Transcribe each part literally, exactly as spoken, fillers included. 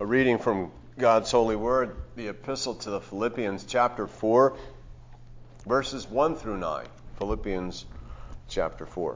A reading from God's holy word, the epistle to the Philippians, chapter four, verses one through nine. Philippians chapter four.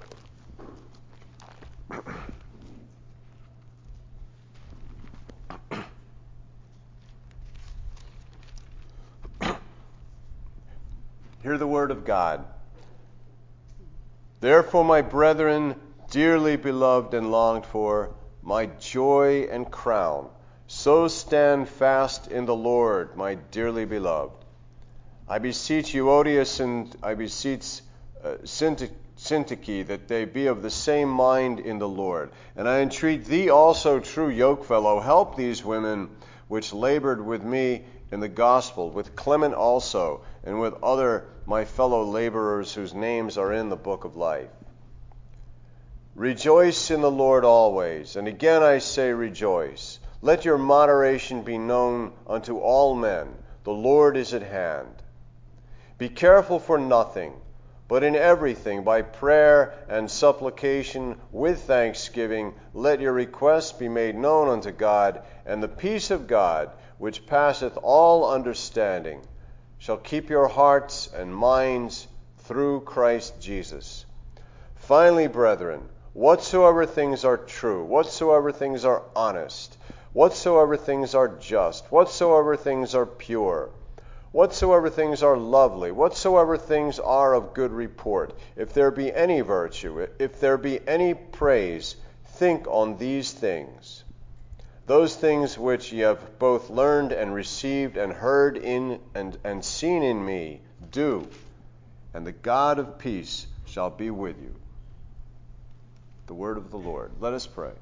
Hear the word of God. Therefore, my brethren, dearly beloved and longed for, my joy and crown, so stand fast in the Lord, my dearly beloved. I beseech Euodias and I beseech uh, Syntyche that they be of the same mind in the Lord. And I entreat thee also, true yokefellow, help these women which labored with me in the gospel, with Clement also, and with other my fellow laborers whose names are in the book of life. Rejoice in the Lord always, and again I say rejoice. Let your moderation be known unto all men. The Lord is at hand. Be careful for nothing, but in everything by prayer and supplication with thanksgiving, let your requests be made known unto God, and the peace of God, which passeth all understanding, shall keep your hearts and minds through Christ Jesus. Finally, brethren, whatsoever things are true, whatsoever things are honest, whatsoever things are just, whatsoever things are pure, whatsoever things are lovely, whatsoever things are of good report, if there be any virtue, if there be any praise, think on these things. Those things which ye have both learned and received and heard in and, and seen in me, do, and the God of peace shall be with you. The word of the Lord. Let us pray.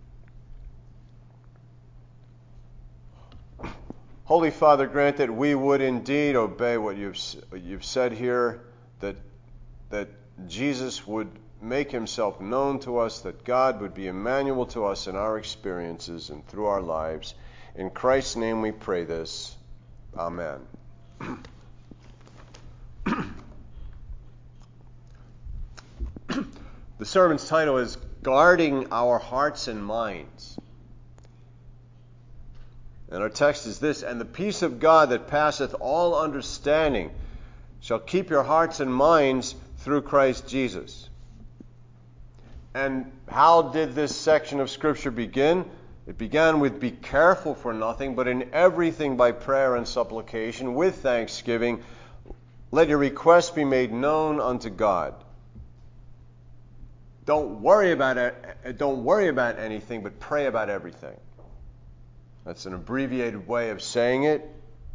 Holy Father, grant that we would indeed obey what you've you've said here, that that Jesus would make himself known to us, that God would be Emmanuel to us in our experiences and through our lives. In Christ's name we pray this. Amen. The sermon's title is Guarding Our Hearts and Minds. And our text is this: And the peace of God that passeth all understanding shall keep your hearts and minds through Christ Jesus. And how did this section of Scripture begin? It began with, be careful for nothing, but in everything by prayer and supplication, with thanksgiving, let your requests be made known unto God. Don't worry about it, don't worry about anything, but pray about everything. That's an abbreviated way of saying it.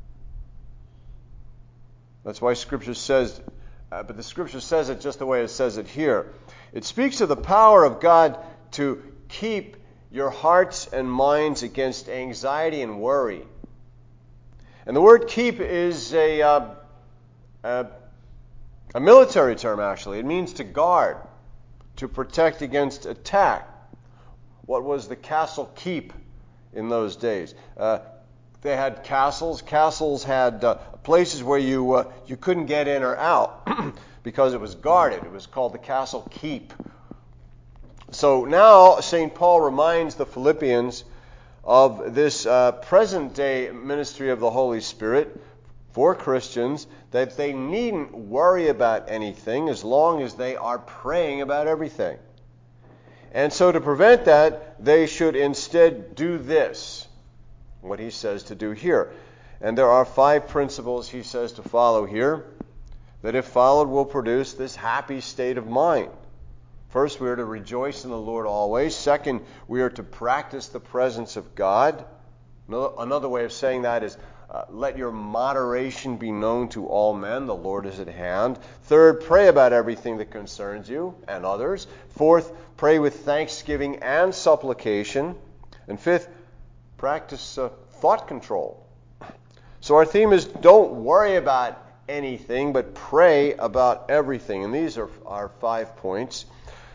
That's why Scripture says, uh, but the Scripture says it just the way it says it here. It speaks of the power of God to keep your hearts and minds against anxiety and worry. And the word keep is a, uh, a, a military term, actually. It means to guard, to protect against attack. What was the castle keep in those days? Uh, they had castles. Castles had uh, places where you uh, you couldn't get in or out because it was guarded. It was called the castle keep. So now Saint Paul reminds the Philippians of this uh, present-day ministry of the Holy Spirit for Christians, that they needn't worry about anything as long as they are praying about everything. And so to prevent that, they should instead do this, what he says to do here. And there are five principles he says to follow here, that if followed will produce this happy state of mind. First, we are to rejoice in the Lord always. Second, we are to practice the presence of God. Another way of saying that is, Uh, let your moderation be known to all men. The Lord is at hand. Third, pray about everything that concerns you and others. Fourth, pray with thanksgiving and supplication. And fifth, practice uh, thought control. So our theme is don't worry about anything, but pray about everything. And these are our five points.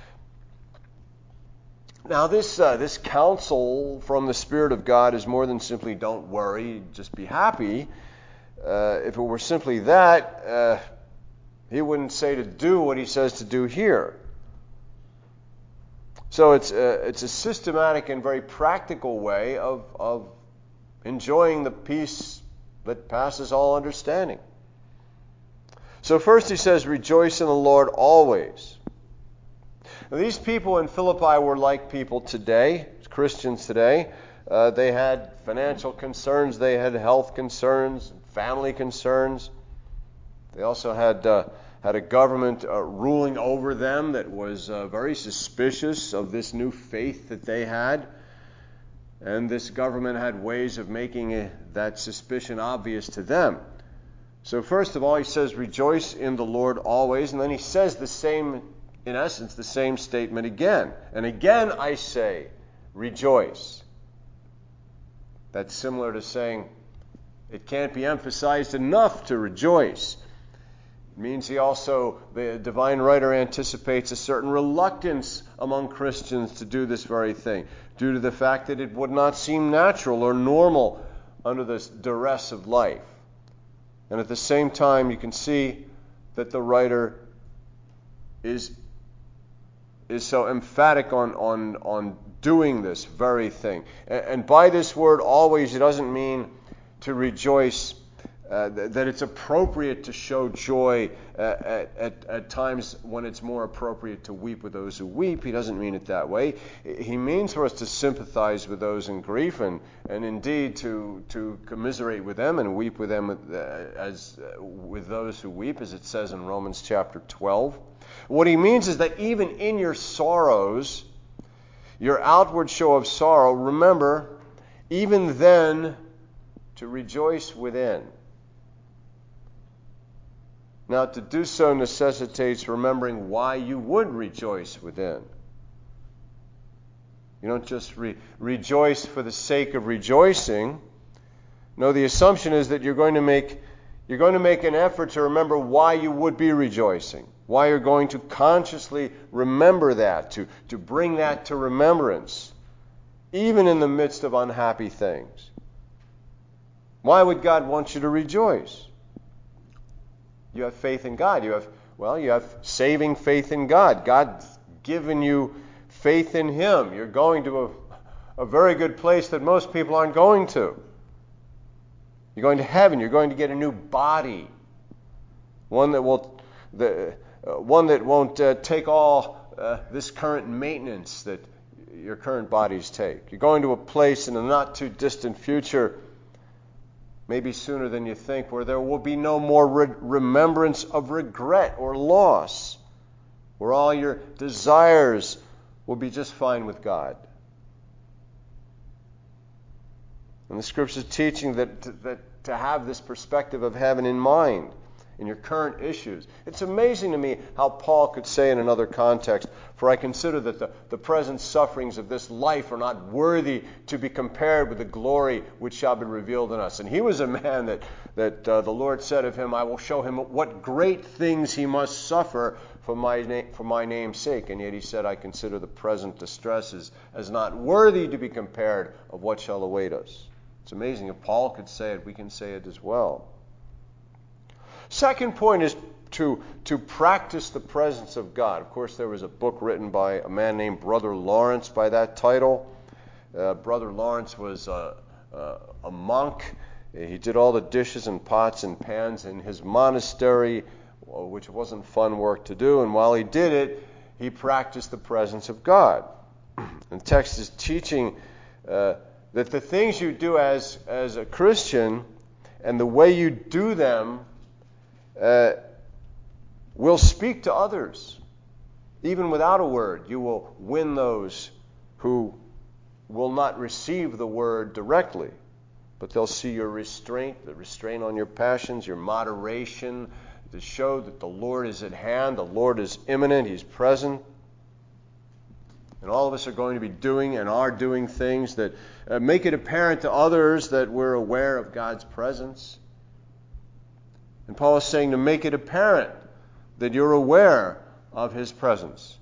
Now, this uh, this counsel from the Spirit of God is more than simply don't worry, just be happy. Uh, if it were simply that, uh, he wouldn't say to do what he says to do here. So it's a, it's a systematic and very practical way of, of enjoying the peace that passes all understanding. So first he says, rejoice in the Lord always. Now, these people in Philippi were like people today, Christians today. Uh, they had financial concerns, they had health concerns, family concerns. They also had uh, had a government uh, ruling over them that was uh, very suspicious of this new faith that they had. And this government had ways of making uh, that suspicion obvious to them. So first of all, he says, rejoice in the Lord always. And then he says the same, in essence, the same statement again. And again I say, rejoice. That's similar to saying, it can't be emphasized enough to rejoice. It means he also, the divine writer anticipates a certain reluctance among Christians to do this very thing, due to the fact that it would not seem natural or normal under the duress of life. And at the same time, you can see that the writer is, is so emphatic on, on, on doing this very thing. And, and by this word always, it doesn't mean to rejoice, uh, th- that it's appropriate to show joy uh, at, at, at times when it's more appropriate to weep with those who weep. He doesn't mean it that way. He means for us to sympathize with those in grief and, and indeed to, to commiserate with them and weep with them with, uh, as uh, with those who weep, as it says in Romans chapter twelve. What he means is that even in your sorrows, your outward show of sorrow, remember, even then, to rejoice within. Now, to do so necessitates remembering why you would rejoice within. You don't just re- rejoice for the sake of rejoicing. No, the assumption is that you're going to make you're going to make an effort to remember why you would be rejoicing, why you're going to consciously remember that, to, to bring that to remembrance, even in the midst of unhappy things. Why would God want you to rejoice? You have faith in God. You have, well, you have saving faith in God. God's given you faith in Him. You're going to a, a very good place that most people aren't going to. You're going to heaven. You're going to get a new body, one that will, the, uh, one that won't uh, take all uh, this current maintenance that your current bodies take. You're going to a place in the not too distant future, maybe sooner than you think, where there will be no more re- remembrance of regret or loss, where all your desires will be just fine with God. And the Scripture is teaching that, that to have this perspective of heaven in mind in your current issues. It's amazing to me how Paul could say in another context, for I consider that the, the present sufferings of this life are not worthy to be compared with the glory which shall be revealed in us. And he was a man that, that uh, the Lord said of him, I will show him what great things he must suffer for my, na- for my name's sake. And yet he said, I consider the present distresses as not worthy to be compared of what shall await us. It's amazing. If Paul could say it, we can say it as well. Second point is to, to practice the presence of God. Of course, there was a book written by a man named Brother Lawrence by that title. Uh, Brother Lawrence was a, a, a monk. He did all the dishes and pots and pans in his monastery, which wasn't fun work to do. And while he did it, he practiced the presence of God. And the text is teaching uh, that the things you do as, as a Christian and the way you do them uh, will speak to others. Even without a word, you will win those who will not receive the word directly, but they'll see your restraint, the restraint on your passions, your moderation, to show that the Lord is at hand, the Lord is imminent, He's present. And all of us are going to be doing and are doing things that uh, make it apparent to others that we're aware of God's presence. And Paul is saying to make it apparent that you're aware of His presence.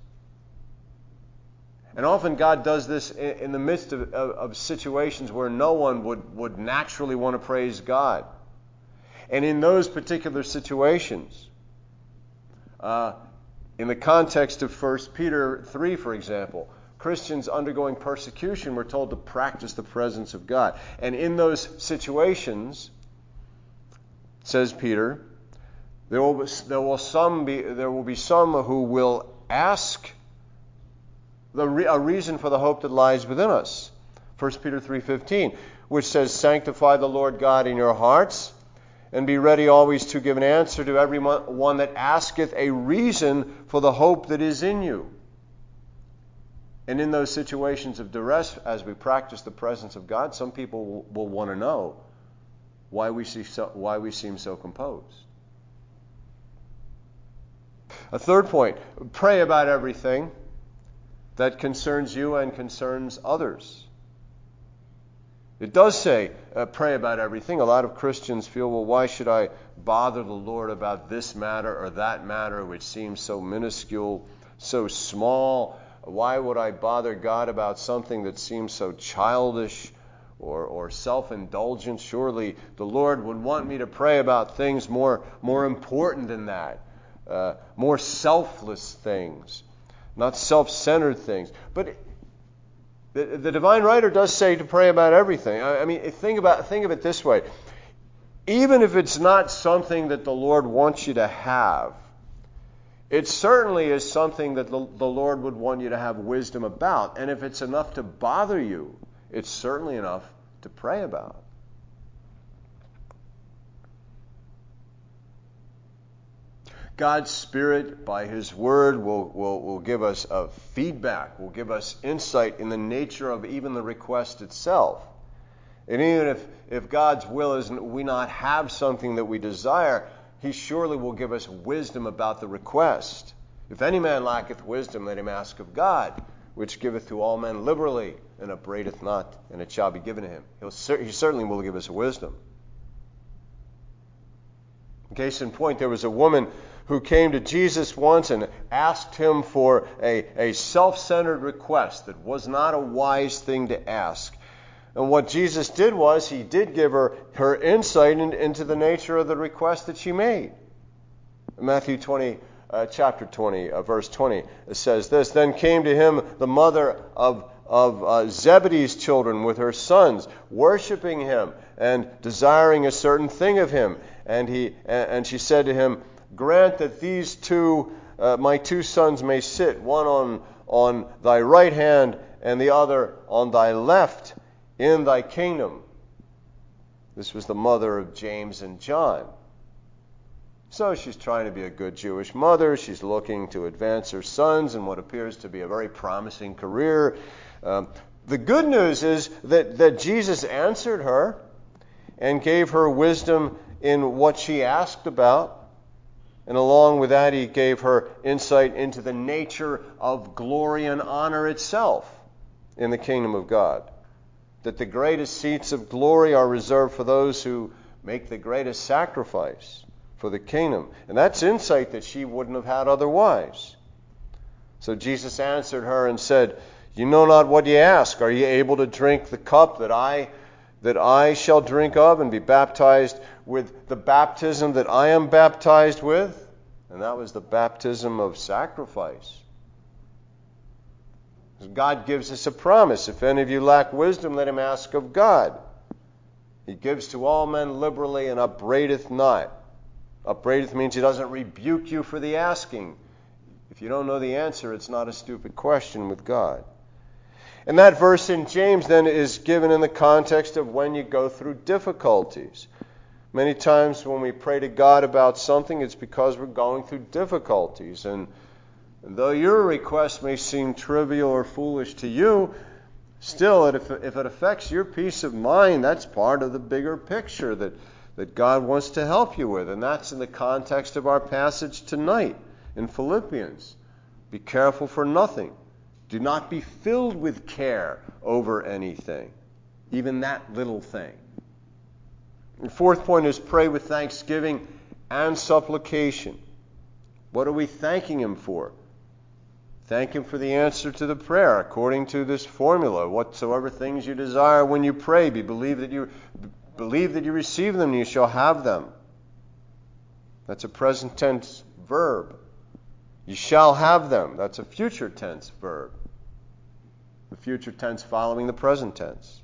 And often God does this in, in the midst of, of, of situations where no one would, would naturally want to praise God. And in those particular situations, uh, in the context of First Peter three, for example, Christians undergoing persecution, we're told to practice the presence of God. And in those situations, says Peter, there will be, there will some be there will be some who will ask the re, a reason for the hope that lies within us. First Peter three fifteen, which says, "Sanctify the Lord God in your hearts, and be ready always to give an answer to every one that asketh a reason for the hope that is in you." And in those situations of duress, as we practice the presence of God, some people will, will want to know why we see so, why we seem so composed. A third point, pray about everything that concerns you and concerns others. It does say, uh, pray about everything. A lot of Christians feel, well, why should I bother the Lord about this matter or that matter, which seems so minuscule, so small? Why would I bother God about something that seems so childish or, or self-indulgent? Surely the Lord would want me to pray about things more, more important than that, uh, more selfless things, not self-centered things. But the, the divine writer does say to pray about everything. I, I mean, think about think of it this way. Even if it's not something that the Lord wants you to have, it certainly is something that the, the Lord would want you to have wisdom about. And if it's enough to bother you, it's certainly enough to pray about. God's Spirit, by His Word, will, will, will give us a feedback, will give us insight in the nature of even the request itself. And even if, if God's will is we not have something that we desire, He surely will give us wisdom about the request. If any man lacketh wisdom, let him ask of God, which giveth to all men liberally, and upbraideth not, and it shall be given to him. He'll, he certainly will give us wisdom. Case in point, there was a woman who came to Jesus once and asked him for a, a self-centered request that was not a wise thing to ask. And what Jesus did was, He did give her her insight in, into the nature of the request that she made. Matthew twenty, uh, chapter twenty, uh, verse twenty, it says this, "Then came to him the mother of, of uh, Zebedee's children with her sons, worshiping him and desiring a certain thing of him. And he and she said to him, Grant that these two, uh, my two sons may sit, one on, on thy right hand and the other on thy left, in thy kingdom." This was the mother of James and John. So she's trying to be a good Jewish mother. She's looking to advance her sons in what appears to be a very promising career. Um, the good news is that, that Jesus answered her and gave her wisdom in what she asked about. And along with that, He gave her insight into the nature of glory and honor itself in the kingdom of God. That the greatest seats of glory are reserved for those who make the greatest sacrifice for the kingdom. And that's insight that she wouldn't have had otherwise. So Jesus answered her and said, "You know not what ye ask. Are ye able to drink the cup that I that I shall drink of, and be baptized with the baptism that I am baptized with?" And that was the baptism of sacrifice. God gives us a promise. If any of you lack wisdom, let him ask of God. He gives to all men liberally and upbraideth not. Upbraideth means He doesn't rebuke you for the asking. If you don't know the answer, it's not a stupid question with God. And that verse in James then is given in the context of when you go through difficulties. Many times when we pray to God about something, it's because we're going through difficulties. And, and though your request may seem trivial or foolish to you, still, if, if it affects your peace of mind, that's part of the bigger picture that, that God wants to help you with. And that's in the context of our passage tonight in Philippians. Be careful for nothing. Do not be filled with care over anything, even that little thing. The fourth point is pray with thanksgiving and supplication. What are we thanking Him for? Thank Him for the answer to the prayer according to this formula. Whatsoever things you desire when you pray, be believe that you believe that you receive them, and you shall have them. That's a present tense verb. You shall have them. That's a future tense verb. the future tense following the present tense.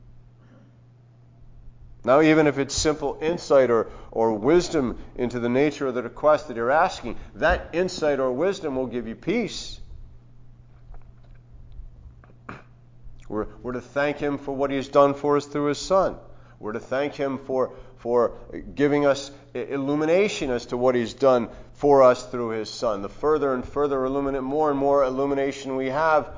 Now, even if it's simple insight or, or wisdom into the nature of the request that you're asking, that insight or wisdom will give you peace. We're, we're to thank Him for what He's done for us through His Son. We're to thank Him for, for giving us illumination as to what He's done for us through His Son. The further and further illuminate, more and more illumination we have,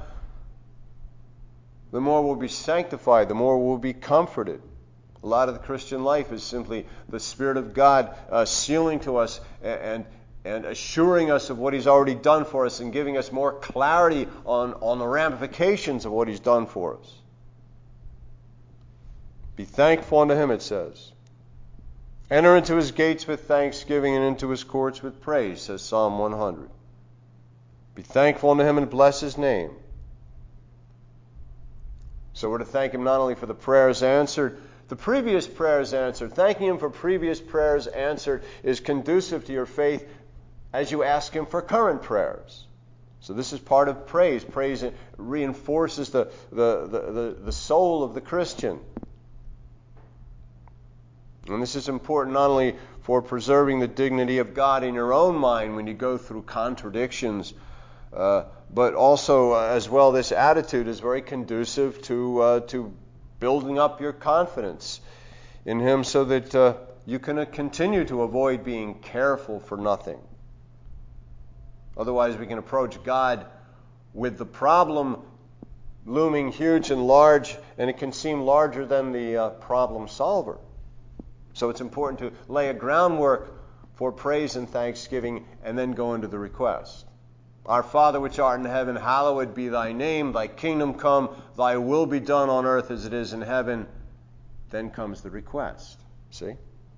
the more we'll be sanctified, the more we'll be comforted. A lot of the Christian life is simply the Spirit of God uh, sealing to us and, and assuring us of what He's already done for us and giving us more clarity on, on the ramifications of what He's done for us. Be thankful unto Him, it says. Enter into His gates with thanksgiving and into His courts with praise, says Psalm one hundred. Be thankful unto Him and bless His name. So we're to thank Him not only for the prayers answered, the previous prayers answered. Thanking Him for previous prayers answered is conducive to your faith as you ask Him for current prayers. So this is part of praise. Praise reinforces the, the, the, the, the soul of the Christian. And this is important not only for preserving the dignity of God in your own mind when you go through contradictions, uh, but also uh, as well this attitude is very conducive to uh, to building up your confidence in Him so that uh, you can uh, continue to avoid being careful for nothing. Otherwise we can approach God with the problem looming huge and large, and it can seem larger than the uh, problem solver. So it's important to lay a groundwork for praise and thanksgiving and then go into the request. Our Father which art in heaven, hallowed be thy name. Thy kingdom come, thy will be done on earth as it is in heaven. Then comes the request. See?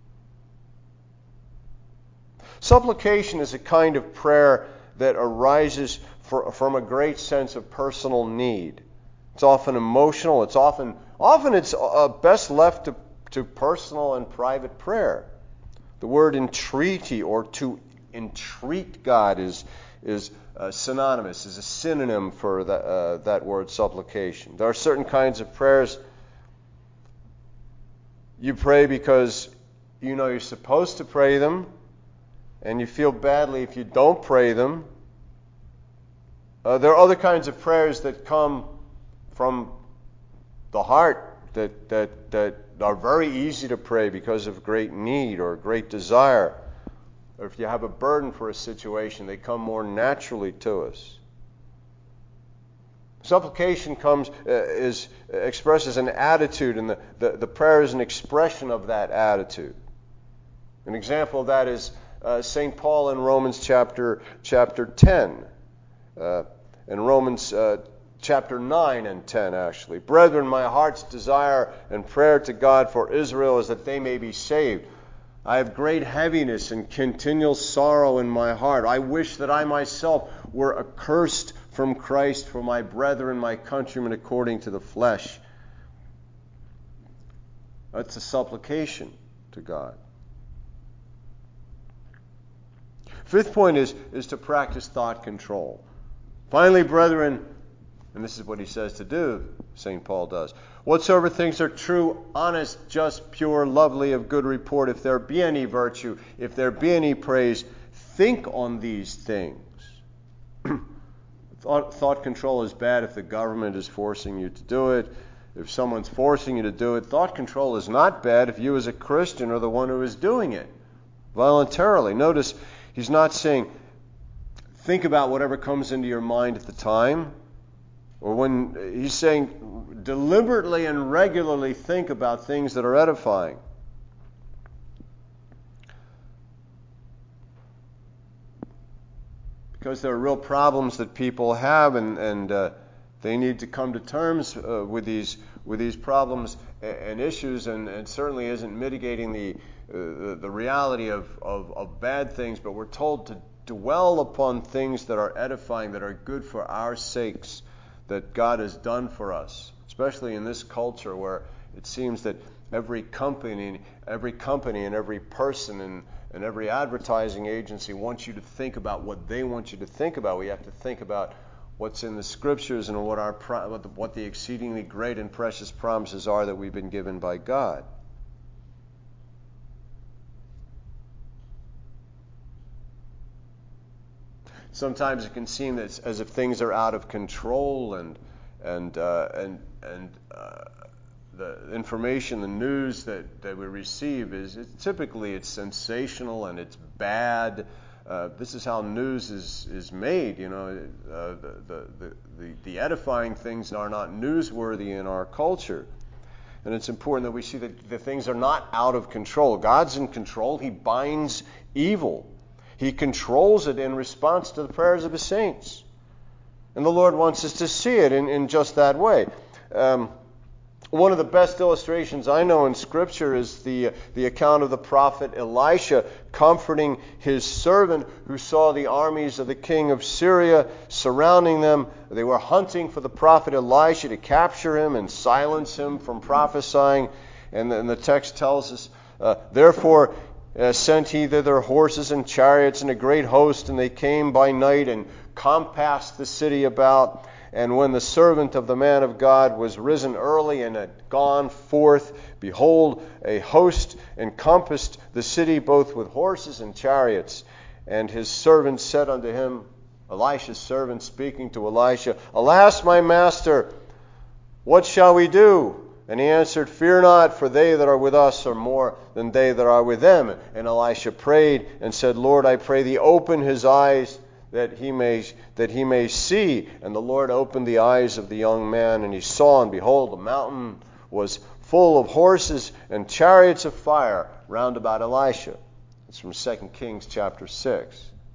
Supplication is a kind of prayer that arises for, from a great sense of personal need. It's often emotional. It's often, often it's uh, best left to, to personal and private prayer. The word entreaty or to entreat God is is uh, synonymous, is a synonym for that, uh, that word supplication. There are certain kinds of prayers you pray because you know you're supposed to pray them, and you feel badly if you don't pray them. Uh, there are other kinds of prayers that come from the heart that, that, that are very easy to pray because of great need or great desire. Or if you have a burden for a situation, they come more naturally to us. Supplication comes uh, is expresses an attitude, and the, the, the prayer is an expression of that attitude. An example of that is uh, Saint Paul in Romans chapter chapter ten. Uh, in Romans uh, chapter nine and ten, actually. Brethren, my heart's desire and prayer to God for Israel is that they may be saved. I have great heaviness and continual sorrow in my heart. I wish that I myself were accursed from Christ for my brethren, my countrymen, according to the flesh. That's a supplication to God. Fifth point is, is to practice thought control. Finally, brethren, and this is what he says to do, Saint Paul does. Whatsoever things are true, honest, just, pure, lovely, of good report, if there be any virtue, if there be any praise, think on these things. thought, thought control is bad if the government is forcing you to do it. If someone's forcing you to do it, thought control is not bad if you as a Christian are the one who is doing it voluntarily. Notice he's not saying, think about whatever comes into your mind at the time. Or when he's saying, deliberately and regularly think about things that are edifying. Because there are real problems that people have, and, and uh, they need to come to terms uh, with these with these problems and, and issues, and, and certainly isn't mitigating the uh, the reality of, of, of bad things, but we're told to dwell upon things that are edifying, that are good for our sakes, that God has done for us, especially in this culture where it seems that every company, every company and every person and, and every advertising agency wants you to think about what they want you to think about. We have to think about what's in the Scriptures and what our what the exceedingly great and precious promises are that we've been given by God. Sometimes it can seem that as if things are out of control, and and uh, and and uh, the information, the news that, that we receive is it's, typically it's sensational and it's bad. Uh, this is how news is, is made. You know, uh, the, the, the, the edifying things are not newsworthy in our culture. And it's important that we see that the things are not out of control. God's in control. He binds evil. He controls it in response to the prayers of His saints. And the Lord wants us to see it in, in just that way. Um, One of the best illustrations I know in Scripture is the the account of the prophet Elisha comforting his servant who saw the armies of the king of Syria surrounding them. They were hunting for the prophet Elisha to capture him and silence him from prophesying. And then the text tells us, uh, therefore uh, sent he thither horses and chariots and a great host, and they came by night and compassed the city about. And when the servant of the man of God was risen early and had gone forth, behold, a host encompassed the city both with horses and chariots. And his servant said unto him, Elisha's servant speaking to Elisha, Alas, my master, what shall we do? And he answered, Fear not, for they that are with us are more than they that are with them. And Elisha prayed and said, Lord, I pray thee, open his eyes, that he may that he may see. And the Lord opened the eyes of the young man, and he saw, and behold, the mountain was full of horses and chariots of fire round about Elisha. It's from Second Kings chapter six.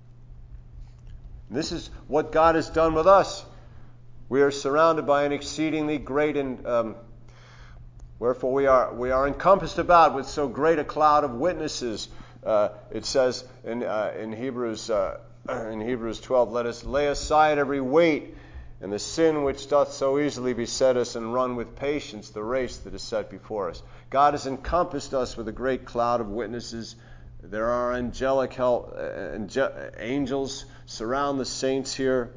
This is what God has done with us. We are surrounded by an exceedingly great and um, wherefore we are we are encompassed about with so great a cloud of witnesses. Uh, it says in uh, in Hebrews. Uh, In Hebrews twelve, let us lay aside every weight and the sin which doth so easily beset us, and run with patience the race that is set before us. God has encompassed us with a great cloud of witnesses. There are angelic help, uh, angels surround the saints here.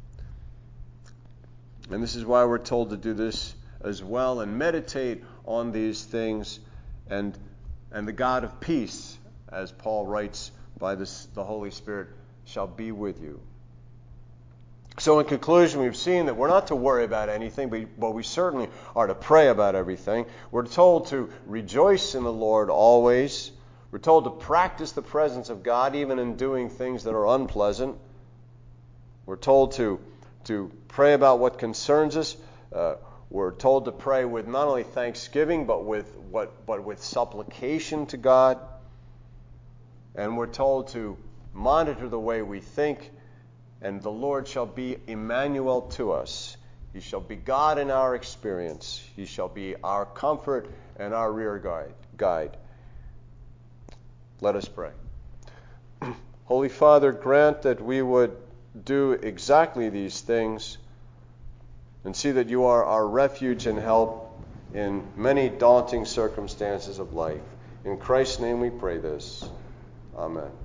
And this is why we're told to do this as well, and meditate on these things, and and the God of peace, as Paul writes by this, the Holy Spirit, shall be with you. So in conclusion, we've seen that we're not to worry about anything, but, but we certainly are to pray about everything. We're told to rejoice in the Lord always. We're told to practice the presence of God even in doing things that are unpleasant. We're told to, to pray about what concerns us. Uh, we're told to pray with not only thanksgiving, but with what but with supplication to God. And we're told to monitor the way we think, and the Lord shall be Emmanuel to us. He shall be God in our experience. He shall be our comfort and our rear guide. guide. Let us pray. Holy Father, grant that we would do exactly these things and see that you are our refuge and help in many daunting circumstances of life. In Christ's name we pray this. Amen.